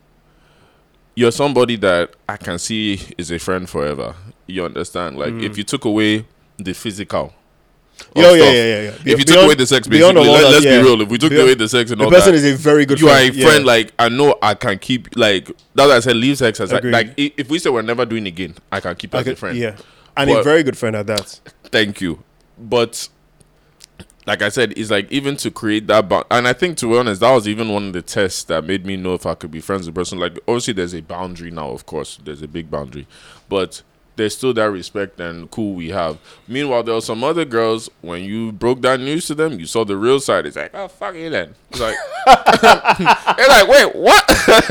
you're somebody that I can see is a friend forever. You understand? Like if you took away the physical. Yeah. If you took away the sex, basically, let's be real. If we took away the sex and all that, the person is a very good you friend. You are a friend. Like, I know I can keep, like, that's why I said leave sex as like if we say we're never doing again, I can keep as a friend. Yeah. And a very good friend at that. Thank you. But like I said, it's like even to create that bond. And I think, to be honest, that was even one of the tests that made me know if I could be friends with a person. Like, obviously there's a boundary now, of course. There's a big boundary. But there's still that respect and cool we have. Meanwhile, there were some other girls, when you broke that news to them, you saw the real side. It's like, oh, fuck you then. It's like, it's like, wait, what?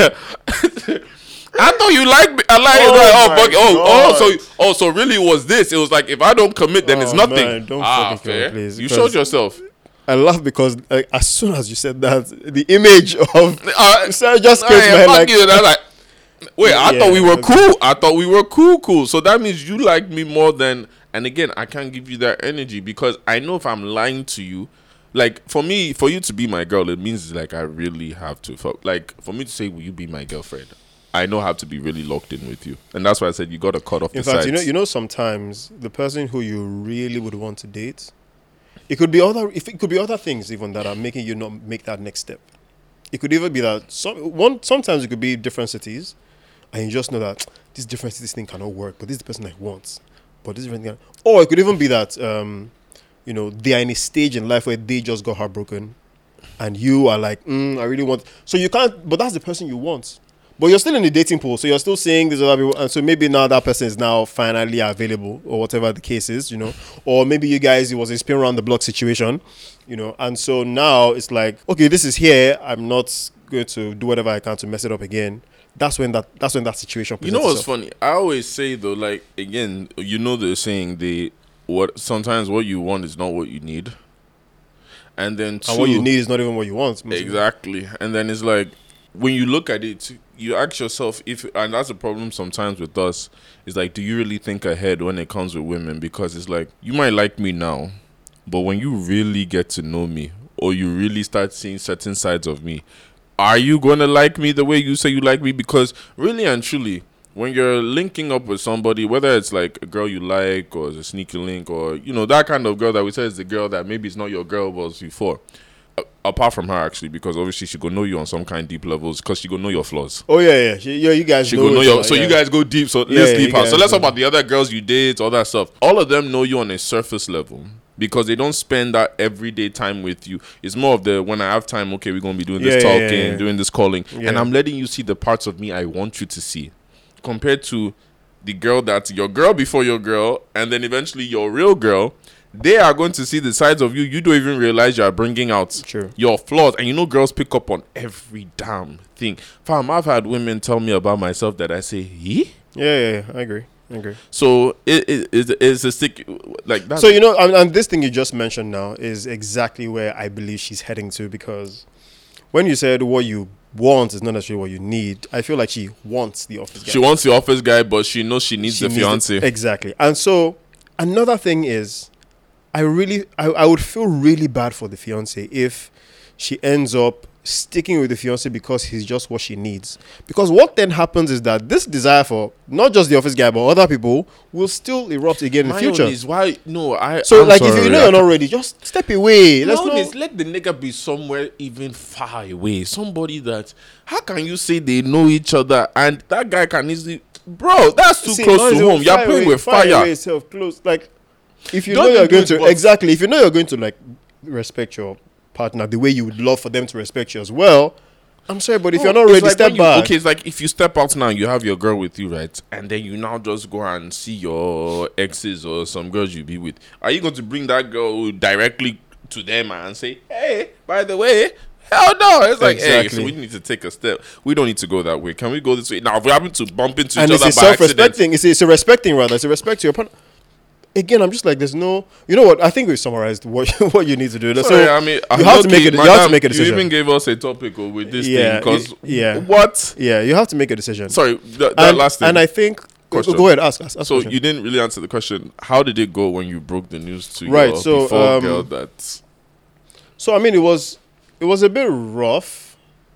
I thought you liked me. So really it was this. It was like, if I don't commit, then it's nothing. Man, don't fucking fair. please. You showed yourself. I laugh because as soon as you said that, the image of Sarah just came to my head. Like, you. Like, wait, I thought we were cool. I thought we were cool. So that means you like me more than. And again, I can't give you that energy because I know if I'm lying to you, like, for me, for you to be my girl, it means like I really have to fuck. Like, for me to say, will you be my girlfriend? I know I have to be really locked in with you, and that's why I said you got to cut off the sides. In fact, you know, sometimes the person who you really would want to date, it could be other things even that are making you not make that next step. It could even be that sometimes it could be different cities, and you just know that this different cities thing cannot work, but this is the person I want. But this different thing, or it could even be that you know, they are in a stage in life where they just got heartbroken, and you are like, I really want. So you can't, but that's the person you want. But you're still in the dating pool, so you're still seeing these other people, and so maybe now that person is now finally available, or whatever the case is, you know, or maybe you guys, it was a spin around the block situation, you know, and so now it's like, okay, this is here, I'm not going to do whatever I can to mess it up again. That's when that situation presents. You know what's itself. funny? I always say though, like, again, you know, they're saying sometimes what you want is not what you need, and then and what you need is not even what you want. Exactly, and then it's like, when you look at it, you ask yourself and that's a problem sometimes with us, is like, do you really think ahead when it comes with women? Because it's like, you might like me now, but when you really get to know me, or you really start seeing certain sides of me, are you going to like me the way you say you like me? Because really and truly, when you're linking up with somebody, whether it's like a girl you like, or it's a sneaky link, or, you know, that kind of girl that we say is the girl that maybe it's not your girl was before, apart from her, actually, because obviously she gonna know you on some kind of deep levels, because she gonna know your flaws. Oh yeah. You guys. She gonna know your. So you guys go deep. So let's leave her. So let's talk about the other girls you date, all that stuff. All of them know you on a surface level, because they don't spend that everyday time with you. It's more of the, when I have time, okay, we're gonna be doing this talking, doing this calling, and I'm letting you see the parts of me I want you to see, compared to the girl that's your girl before your girl, and then eventually your real girl. They are going to see the sides of you don't even realize you are bringing out. Your flaws. And you know, girls pick up on every damn thing. Fam, I've had women tell me about myself that I say, Yeah, I agree. So it's a stick like that. So, you know, and this thing you just mentioned now is exactly where I believe she's heading to, because when you said what you want is not necessarily what you need, I feel like she wants the office guy. She wants the office guy, but she knows she needs the fiance. Exactly. And so another thing is, I would feel really bad for the fiance if she ends up sticking with the fiance because he's just what she needs. Because what then happens is that this desire for not just the office guy but other people will still erupt again in the future. If you know you're not ready, just step away. Let the nigga be somewhere even far away. Somebody that, how can you say they know each other and that guy can easily, bro? That's too close to home. You're playing with fire. Close, like. If you know you're going to like respect your partner the way you would love for them to respect you as well, I'm sorry, but if you're not ready, step back. Okay, it's like if you step out now, you have your girl with you, right? And then you now just go and see your exes or some girls you be with. Are you going to bring that girl directly to them and say, hey, by the way? Hell no. It's like, hey, so we need to take a step. We don't need to go that way. Can we go this way? Now, if we happen to bump into each other by accident. And it's a respecting, rather. It's a respect to your partner. Again, I'm just like, there's no, you know what? I think we've summarized what you need to do. Sorry, I mean, you have to make a decision. You even gave us a topic with this thing, because what? Yeah, you have to make a decision. Sorry, that last thing. And I think, go ahead, ask. So you didn't really answer the question. How did it go when you broke the news to your before girl? So I mean, it was a bit rough.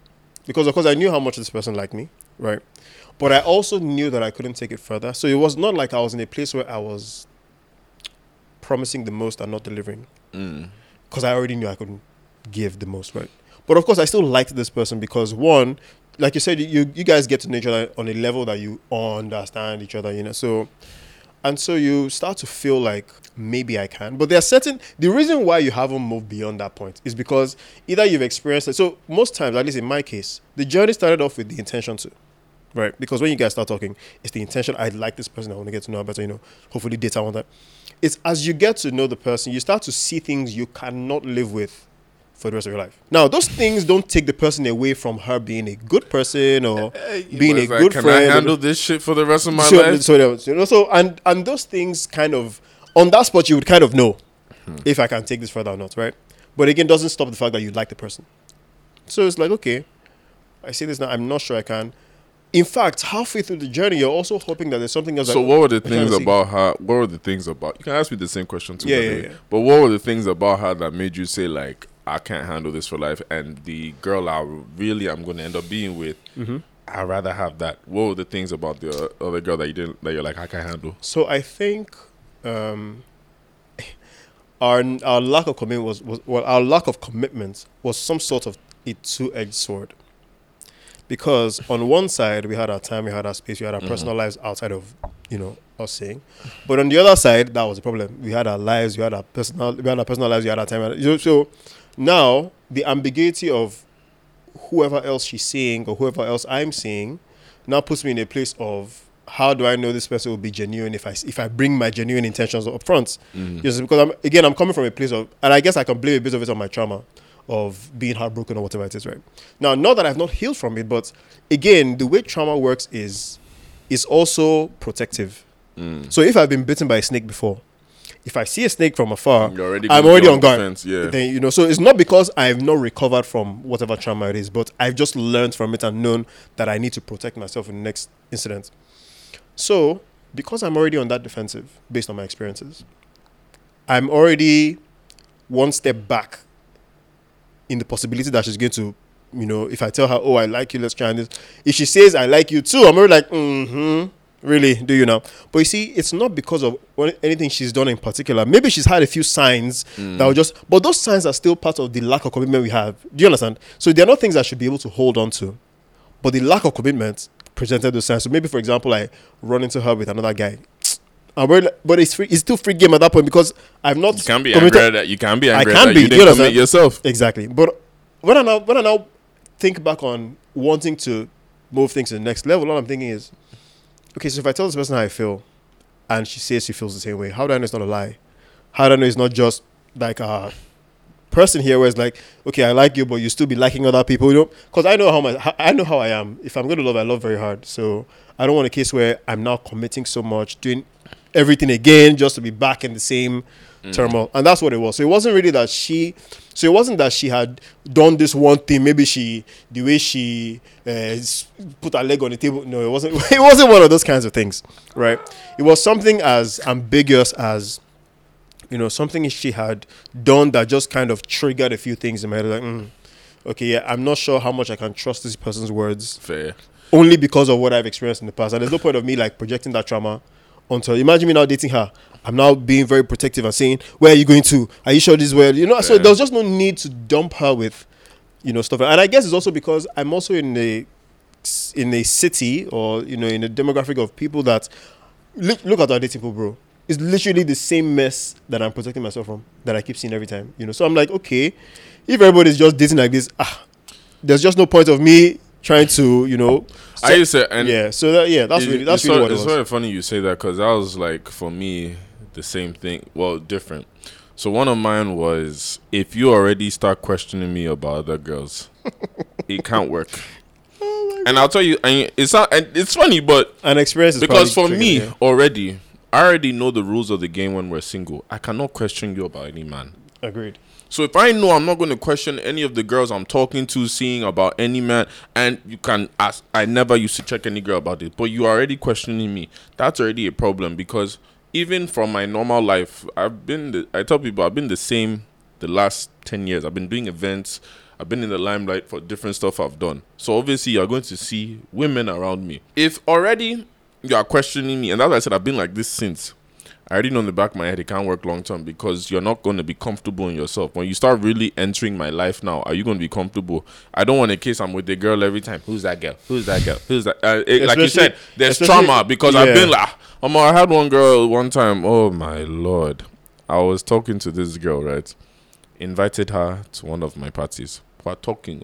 because of course I knew how much this person liked me, right? But I also knew that I couldn't take it further. So it was not like I was in a place where I was promising the most and not delivering, because I already knew I couldn't give the most, right? But of course, I still liked this person because one, like you said, you guys get to know each other on a level that you understand each other, So you start to feel like maybe I can. But there are the reason why you haven't moved beyond that point is because either you've experienced it. So most times, at least in my case, the journey started off with the intention to, right? Because when you guys start talking, it's the intention. I like this person. I want to get to know her better, hopefully date, I want that. It's as you get to know the person, you start to see things you cannot live with for the rest of your life. Now, those things don't take the person away from her being a good person or being a good friend. Can I handle this shit for the rest of my life? So and those things kind of, on that spot, you would kind of know if I can take this further or not, right? But again, doesn't stop the fact that you like the person. So it's like, okay, I see this now. I'm not sure I can. In fact, halfway through the journey, you're also hoping that there's something else. So what were the things about her? What were the things about? You can ask me the same question too. Yeah. But what were the things about her that made you say like, I can't handle this for life, and the girl I'm going to end up being with, I'd rather have that? What were the things about the other girl that you're like, I can't handle? So I think our lack of commitment our lack of commitment was some sort of a two-edged sword. Because on one side, we had our time, we had our space, we had our personal lives outside of, us saying. But on the other side, that was the problem. We had our lives, we had our personal lives, we had our time. So now, the ambiguity of whoever else she's seeing or whoever else I'm seeing now puts me in a place of, how do I know this person will be genuine if I bring my genuine intentions up front? Just because I'm coming from a place of, and I guess I can blame a bit of it on my trauma of being heartbroken or whatever it is, right? Now, not that I've not healed from it, but again, the way trauma works is also protective. So if I've been bitten by a snake before, if I see a snake from afar, I'm already on guard. Then, so it's not because I've not recovered from whatever trauma it is, but I've just learned from it and known that I need to protect myself in the next incident. So because I'm already on that defensive based on my experiences, I'm already one step back in the possibility that she's going to, if I tell her, oh, I like you, let's try this. If she says, I like you too, I'm already like, really, do you now? But you see, it's not because of anything she's done in particular. Maybe she's had a few signs that were but those signs are still part of the lack of commitment we have. Do you understand? So they're not things I should be able to hold on to. But the lack of commitment presented those signs. So maybe, for example, I run into her with another guy. But it's still free game at that point because I've not. You can't be angry at that. You can't be angry at that. You didn't commit yourself. Exactly. But when I now think back on wanting to move things to the next level, all I'm thinking is, okay, so if I tell this person how I feel, and she says she feels the same way, how do I know it's not a lie? How do I know it's not just like a person here where it's like, okay, I like you, but you still be liking other people, Because I know how I am. If I'm going to love, I love very hard. So I don't want a case where I'm now committing so much, doing everything again just to be back in the same turmoil. And that's what it was. So it wasn't really that she had done this one thing. Maybe the way she put her leg on the table. No, it wasn't. It wasn't one of those kinds of things, right? It was something as ambiguous as, something she had done that just kind of triggered a few things in my head. Like, okay, yeah, I'm not sure how much I can trust this person's words. Fair. Only because of what I've experienced in the past. And there's no point of me like projecting that trauma onto, imagine me now dating her. I'm now being very protective and saying, where are you going to? Are you sure this is where, So there's just no need to dump her with, stuff. And I guess it's also because I'm also in a city or, in a demographic of people that, look at our dating pool, bro. It's literally the same mess that I'm protecting myself from, that I keep seeing every time, So I'm like, okay, if everybody's just dating like this, there's just no point of me trying to, I used to, and that's really what it was. It's very funny you say that because that was like, for me, the same thing. Well, different. So one of mine was, if you already start questioning me about other girls, it can't work. And I'll tell you, it's funny, but an experience is because for me already, I already know the rules of the game when we're single. I cannot question you about any man. Agreed. So if I know I'm not going to question any of the girls I'm talking to, seeing about any man, and you can ask, I never used to check any girl about it, but you are already questioning me. That's already a problem because even from my normal life, I tell people I've been the same the last 10 years. I've been doing events. I've been in the limelight for different stuff I've done. So obviously you're going to see women around me. If already you are questioning me, and that's why I said I've been like this since, I already know in the back of my head it can't work long term, because you're not going to be comfortable in yourself. When you start really entering my life now, are you going to be comfortable? I don't want a case I'm with the girl every time. Who's that girl? Who's that girl? Who's that? Like you said, there's trauma, because I've been like, I had one girl one time. Oh my Lord. I was talking to this girl, right? Invited her to one of my parties. We're talking.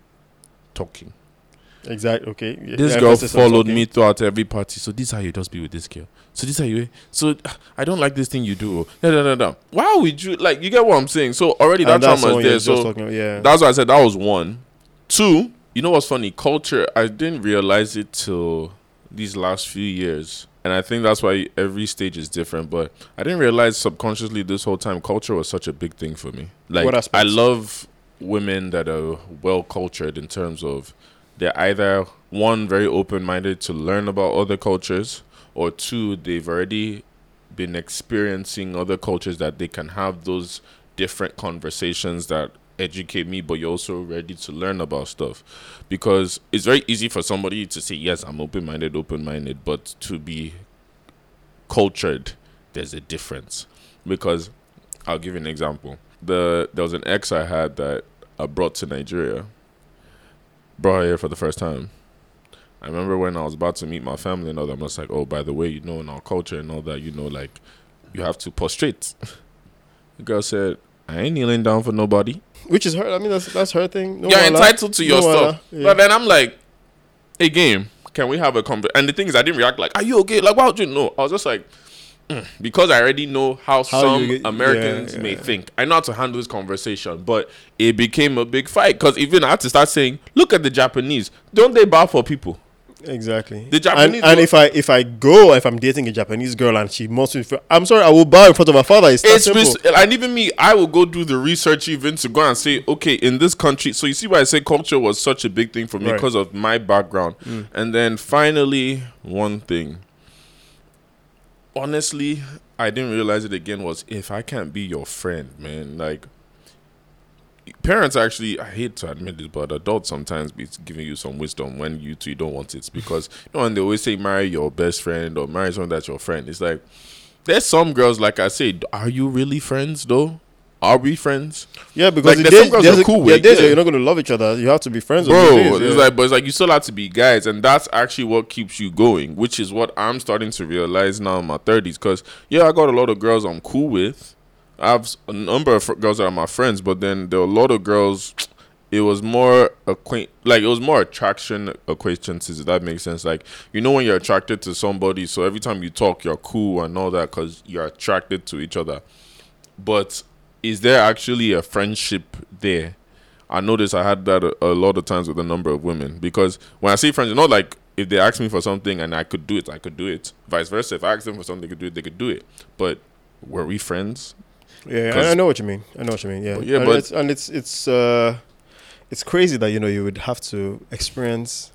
Exactly. Okay. This girl followed me throughout every party. So this is how you just be with this girl. So this is how you. So I don't like this thing you do. No. Why would you like? You get what I'm saying? So already that trauma is there. So that's why I said that was one. Two. You know what's funny? Culture. I didn't realize it till these last few years, and I think that's why every stage is different. But I didn't realize subconsciously this whole time culture was such a big thing for me. Like, I love women that are well cultured in terms of they're either, one, very open-minded to learn about other cultures, or two, they've already been experiencing other cultures that they can have those different conversations that educate me, but you're also ready to learn about stuff. Because it's very easy for somebody to say, yes, I'm open-minded, but to be cultured, there's a difference. Because I'll give you an example. There was an ex I had that I brought to Nigeria. Brought her here for the first time. I remember when I was about to meet my family and all that, I'm just like, oh, by the way, you know, in our culture and all that, you know, like, you have to prostrate. The girl said, I ain't kneeling down for nobody. Which is her. I mean, that's her thing. You're entitled to your stuff. Yeah. But then I'm like, hey, game, can we have a conversation? And the thing is, I didn't react like, are you okay? Like, why would you know? I was just like, because I already know how some Americans may think. I know how to handle this conversation, but it became a big fight because even I had to start saying, look at the Japanese. Don't they bow for people? Exactly. The Japanese and if I'm dating a Japanese girl and she wants me, I'm sorry, I will bow in front of her father. It's simple. And even me, I will go do the research even to go and say, okay, in this country. So you see why I say culture was such a big thing for me because of my background. And then finally, one thing. Honestly, I didn't realize it again was if I can't be your friend, man, like parents actually, I hate to admit it, but adults sometimes be giving you some wisdom when you two don't want it, because you know when they always say marry your best friend or marry someone that's your friend, it's like there's some girls, like I said, are you really friends though? Are we friends? Yeah, because like, some girls are cool with. You're not going to love each other. You have to be friends. Bro, it's like you still have to be guys, and that's actually what keeps you going, which is what I'm starting to realize now in my 30s. Because I got a lot of girls I'm cool with. I have a number of girls that are my friends, but then there are a lot of girls. It was more attraction acquaintances, if that makes sense. Like, you know when you're attracted to somebody, so every time you talk, you're cool and all that because you're attracted to each other. But is there actually a friendship there? I noticed I had that a lot of times with a number of women, because when I say friends, not like if they ask me for something and I could do it, I could do it. Vice versa, if I asked them for something they could do it. But were we friends? Yeah, I know what you mean. Yeah, but it's crazy that you would have to experience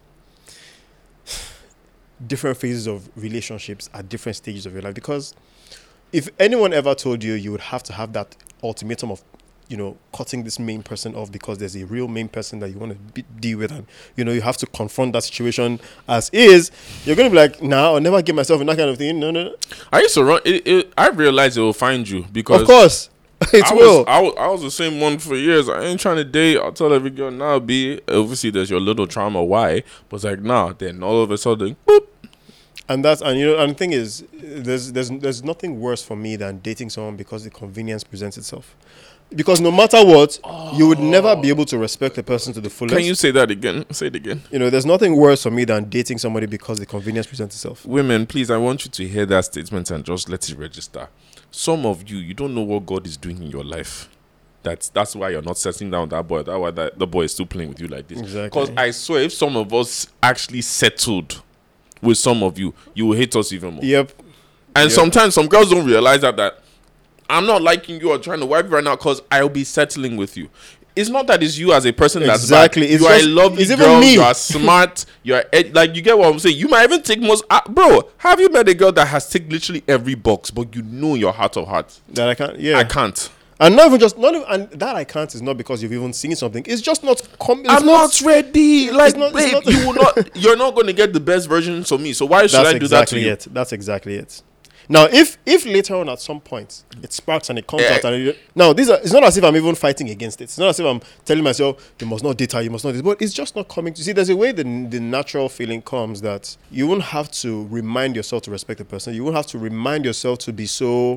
different phases of relationships at different stages of your life, because if anyone ever told you would have to have that ultimatum of cutting this main person off because there's a real main person that you want to deal with, and you have to confront that situation as is, you're going to be like, nah, I'll never get myself in that kind of thing. No. I used to run I realized it will find you, because of course I was the same one for years. I ain't trying to date. I'll tell every girl now, obviously there's your little trauma why, but it's like nah, then all of a sudden boop. And the thing is, there's nothing worse for me than dating someone because the convenience presents itself. Because no matter what, you would never be able to respect a person to the fullest. Can you say that again? Say it again. There's nothing worse for me than dating somebody because the convenience presents itself. Women, please, I want you to hear that statement and just let it register. Some of you don't know what God is doing in your life. That's why you're not settling down that boy. That's why the boy is still playing with you like this. Exactly. Because I swear, if some of us actually settled with some of you, you will hate us even more. Yep. And sometimes some girls don't realize that I'm not liking you or trying to wipe you right now because I'll be settling with you. It's not that it's you as a person that's exactly. Bad. You are a lovely girl. You are smart. You are like, you get what I'm saying. You might even take most. Bro, have you met a girl that has ticked literally every box, but in your heart of hearts that I can't? Yeah, I can't. And not even, and that I can't is not because you've even seen something. It's just not. I'm not ready. Like, not- babe, not- you will not. You're not going to get the best version of me. So why should I do that to you? That's exactly it. Now, if later on at some point it sparks and it comes out, and now it's not as if I'm even fighting against it. It's not as if I'm telling myself you must not date her, you must not this, but it's just not coming to see. There's a way the natural feeling comes that you won't have to remind yourself to respect the person. You won't have to remind yourself to be so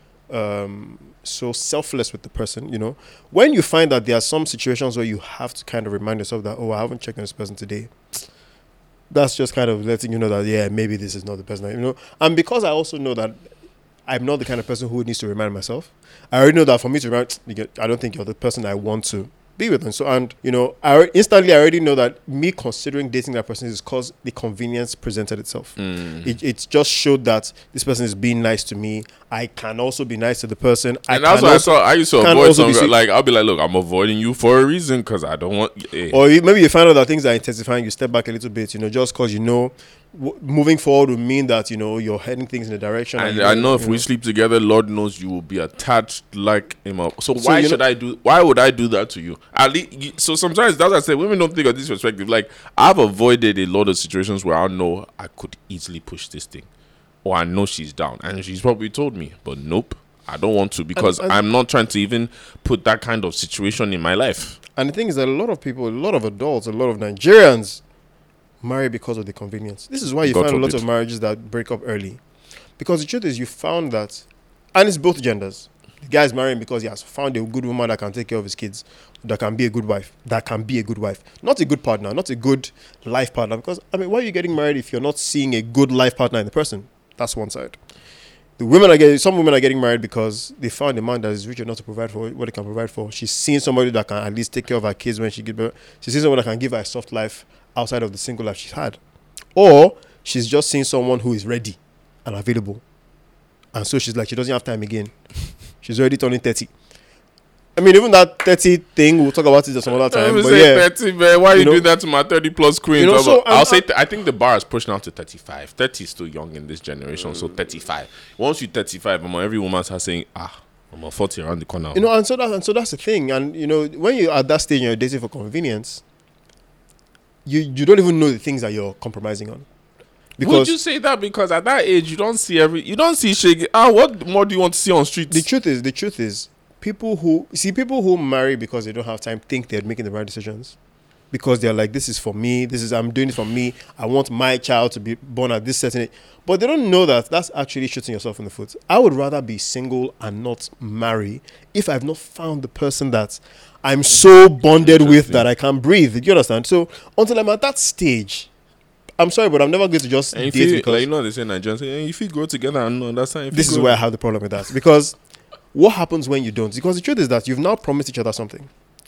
selfless with the person. You know, when you find that there are some situations where you have to kind of remind yourself that, oh, I haven't checked on this person today. That's just kind of letting you know that, yeah, maybe this is not the person, you know. And because I also know that I'm not the kind of person who needs to remind myself, I already know that for me to remind, I don't think you're the person I want to be with. And so, and, you know, I already know that me considering dating that person is because the convenience presented itself. It just showed that this person is being nice to me. I can also be nice to the person. And that's why I used to avoid some, like, I'll be like, look, I'm avoiding you for a reason because I don't want... Or maybe you find out that things are intensifying, you step back a little bit, you know, just because, you know, moving forward would mean that, you know, you're heading things in a direction. And I know if we sleep together, Lord knows you will be attached like him up. So why would I do that to you? So sometimes that's what I say, women don't think of this perspective. Like, I've avoided a lot of situations where I know I could easily push this thing. Or I know she's down. And she's probably told me, but nope, I don't want to because I'm not trying to even put that kind of situation in my life. And the thing is that a lot of people, a lot of adults, a lot of Nigerians marry because of the convenience. This is why you find a lot of marriages that break up early. Because the truth is you found that, and it's both genders. The guy's marrying because he has found a good woman that can take care of his kids, that can be a good wife, not a good partner, not a good life partner. Because, I mean, why are you getting married if you're not seeing a good life partner in the person? That's one side. Some women are getting married because they found a man that is rich enough to provide for what they can provide for. She's seen somebody that can at least take care of her kids when she gives birth. She's seen someone that can give her a soft life outside of the single life she's had. Or she's just seen someone who is ready and available. And so she's like, she doesn't have time again. She's already turning 30. I mean, even that 30 thing, we'll talk about it at some other time. But yeah, 30, man. Why you do that to my 30 plus queen? You know, so, I'll say, I think the bar is pushed now to 35. 30 is still young in this generation, so 35. Once you're 35, every woman starts saying, I'm a 40 around the corner. You know, and so that's the thing. And, you know, when you're at that stage and you're dating for convenience, you don't even know the things that you're compromising on. Because would you say that because at that age you don't see shaggy? What more do you want to see on streets? The truth is people who marry because they don't have time think they're making the right decisions. Because they're like, this is for me, I'm doing it for me, I want my child to be born at this certain age. But they don't know that that's actually shooting yourself in the foot. I would rather be single and not marry if I've not found the person that I'm so bonded with that I can breathe. Do you understand? So until I'm at that stage, I'm sorry, but I'm never going to just date because... Like, you know, they say Nigerians, if you grow together and understand... This is where I have the problem with that. Because what happens when you don't? Because the truth is that you've now promised each other something.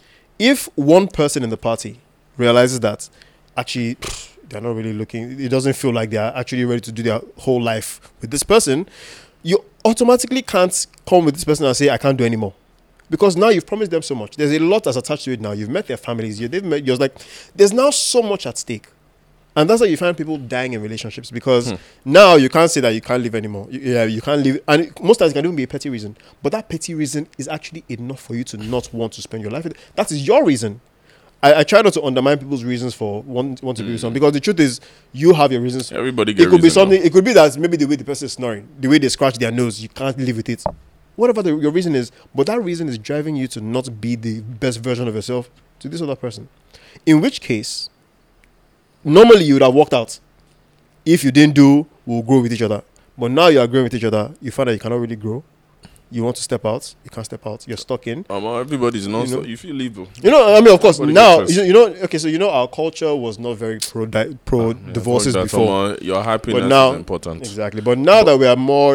If one person in the party realizes that actually they're not really looking, it doesn't feel like they're actually ready to do their whole life with this person, you automatically can't come with this person and say, I can't do anymore. Because now you've promised them so much. There's a lot that's attached to it now. You've met their families. They've met yours. Like, there's now so much at stake. And that's why you find people dying in relationships because now you can't say that you can't live anymore. You can't live. And most times it can even be a petty reason. But that petty reason is actually enough for you to not want to spend your life with it. That is your reason. I try not to undermine people's reasons for want to be with someone because the truth is you have your reasons. Everybody gets it could be something. It could be that maybe the way the person is snoring, the way they scratch their nose, you can't live with it. Whatever your reason is, but that reason is driving you to not be the best version of yourself to this other person. In which case, normally you would have walked out. If you didn't do, we'll grow with each other. But now you are growing with each other, you find that you cannot really grow. You want to step out, you can't step out. You're stuck in. Everybody's not. You feel legal. You know, I mean, of course, now okay. So our culture was not very pro divorces before. Your happiness is important. Exactly, but now that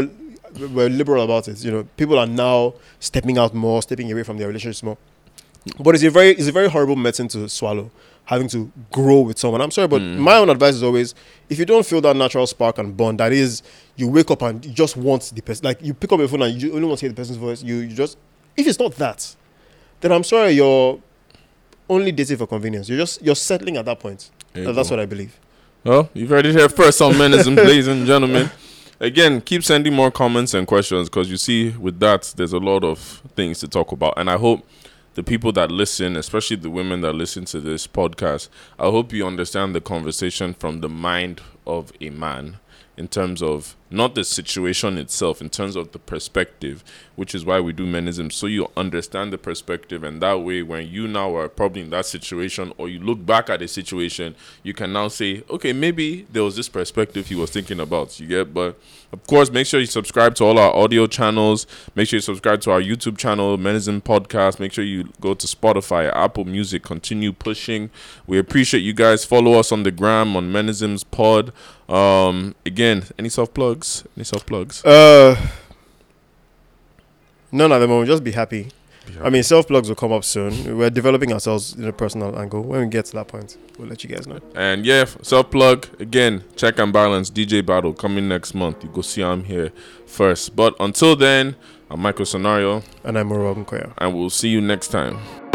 we're liberal about it. You know, people are now stepping out more, stepping away from their relationships more. But it's a very horrible medicine to swallow, having to grow with someone. I'm sorry, but my own advice is always, if you don't feel that natural spark and bond, that is, you wake up and you just want the person, like you pick up your phone and you only want to hear the person's voice, you just, if it's not that, then I'm sorry, you're only dating for convenience. You're settling at that point. That's what I believe. Well, you've heard it here first on Men and ladies and gentlemen. again, keep sending more comments and questions because you see, with that, there's a lot of things to talk about. And I hope the people that listen, especially the women that listen to this podcast, I hope you understand the conversation from the mind of a man in terms of not the situation itself, in terms of the perspective, which is why we do Menism, so you understand the perspective, and that way when you now are probably in that situation or you look back at a situation, you can now say, okay, maybe there was this perspective he was thinking about, you get? But of course, make sure you subscribe to all our audio channels, make sure you subscribe to our YouTube channel, Menism Podcast, make sure you go to Spotify, Apple Music, continue pushing. We appreciate you guys. Follow us on the gram on Menism's Pod. Again, any soft plugs? None at the moment. Just be happy. I mean, self plugs will come up soon. We're developing ourselves in a personal angle. When we get to that point, we'll let you guys know. And yeah, self plug again. Check and Balance DJ battle coming next month. You go see I'm here first. But until then, I'm Michael Sonario, and I'm Moro Ogunkoya, and we'll see you next time.